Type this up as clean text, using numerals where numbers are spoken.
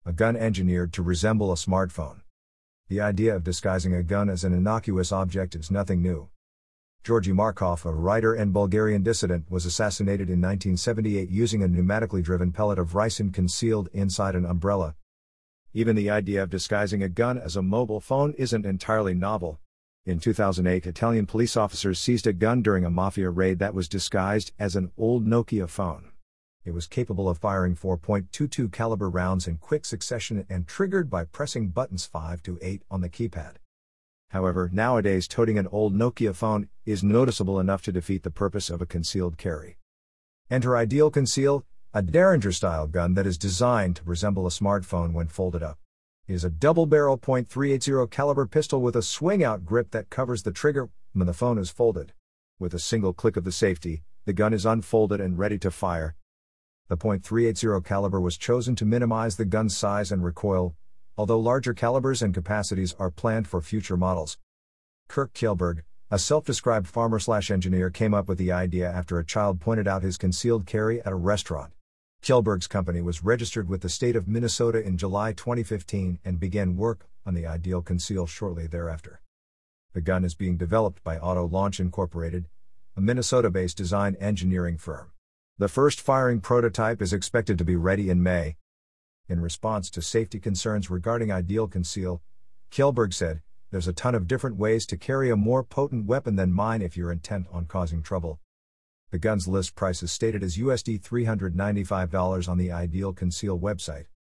A gun engineered to resemble a smartphone. The idea of disguising a gun as an innocuous object is nothing new. Georgy Markov, a writer and Bulgarian dissident, was assassinated in 1978 using a pneumatically driven pellet of ricin concealed inside an umbrella. Even the idea of disguising a gun as a mobile phone isn't entirely novel. In 2008, Italian police officers seized a gun during a mafia raid that was disguised as an old Nokia phone. It was capable of firing 4.22 caliber rounds in quick succession and triggered by pressing buttons 5 to 8 on the keypad. However, nowadays toting an old Nokia phone is noticeable enough to defeat the purpose of a concealed carry. Enter Ideal Conceal, a Derringer-style gun that is designed to resemble a smartphone when folded up. It is a double-barrel .380 caliber pistol with a swing-out grip that covers the trigger when the phone is folded. With a single click of the safety, the gun is unfolded and ready to fire. The .380 caliber was chosen to minimize the gun's size and recoil, although larger calibers and capacities are planned for future models. Kirk Kjellberg, a self-described farmer/engineer, came up with the idea after a child pointed out his concealed carry at a restaurant. Kjellberg's company was registered with the state of Minnesota in July 2015 and began work on the Ideal Conceal shortly thereafter. The gun is being developed by Auto Launch Incorporated, a Minnesota-based design engineering firm. The first firing prototype is expected to be ready in May. In response to safety concerns regarding Ideal Conceal, Kjellberg said, "There's a ton of different ways to carry a more potent weapon than mine if you're intent on causing trouble." The gun's list price is stated as $395 on the Ideal Conceal website.